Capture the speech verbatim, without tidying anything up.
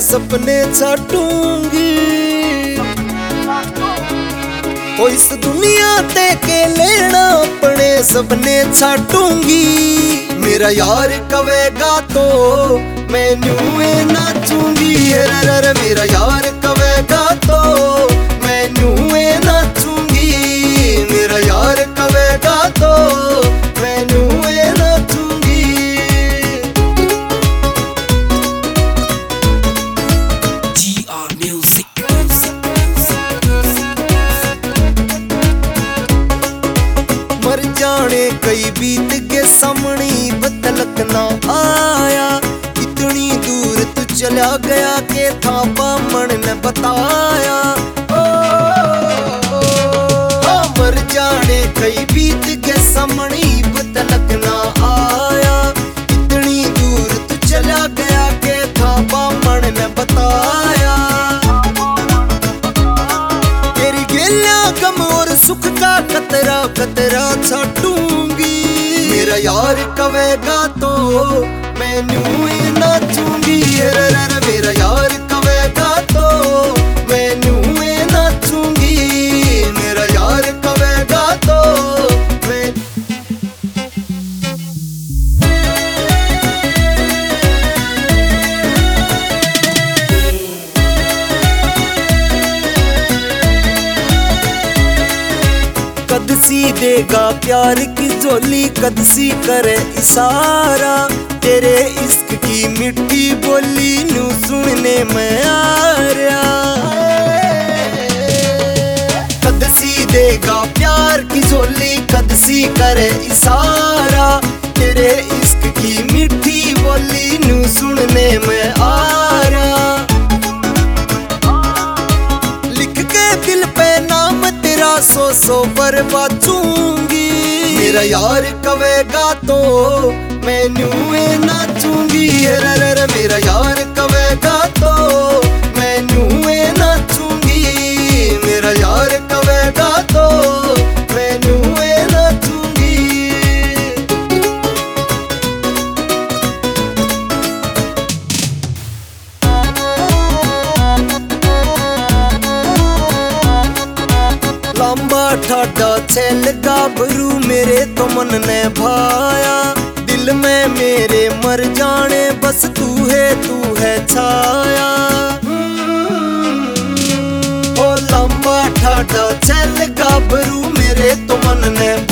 सपने छाटूंगी। ओ इस दुनिया ते के लेना अपने सपने छाटूंगी। मेरा यार कवेगा तो मैं न्यूए नाचूंगी। मेरा यार कवेगा तो मैं न्यूए नाचूंगी। मेरा यार कवेगा तो मैं न्यूए नाचूंगी। जी आर म्यूजिक। मर जाने कई बीत के सामने बदलक ना आया। इतनी दूर तू चला गया के था बामण ने बताया। ओ, ओ, ओ, मर जाने कई बीत के सामने बदलक ना आया। इतनी दूर तू चला गया के था बामण ने बताया। तेरी गेलियां गम और सुख का कतरा कतरा छाटूंगी। मेरा यार कवेगा तो मैं न्यूए नाचूंगी। मेरा यार कवेगा तो मैं न्यूए नाचूंगी। मेरा यार कवेगा तो मैं कद सी देगा प्यार की झोली, कद सी करे इशारा। तेरे इश्क की मिट्टी बोली नू सुनने में आ रहा। कद सी देगा प्यार की झोली, कद सी करे इशारा। तेरे इश्क की मिट्टी बोली नू सुनने में आ रहा। लिख के दिल पे नाम तेरा सौ सौ पर बाचूंगी। मेरा यार कवेगा तो मैं न्यूए नाचूंगी। मेरा यार कवेगा तो मैं न्यूए नाचूंगी। मेरा यार कवेगा तो मैं न्यूए नाचूंगी। लंबा ठाडा छेल गाभरू मेरे तो मन ने भाया। दिल में मेरे मर जाने बस तू है तू है छाया। ओ लंबा ठाडा छेल गाभरू मेरे तो मन ने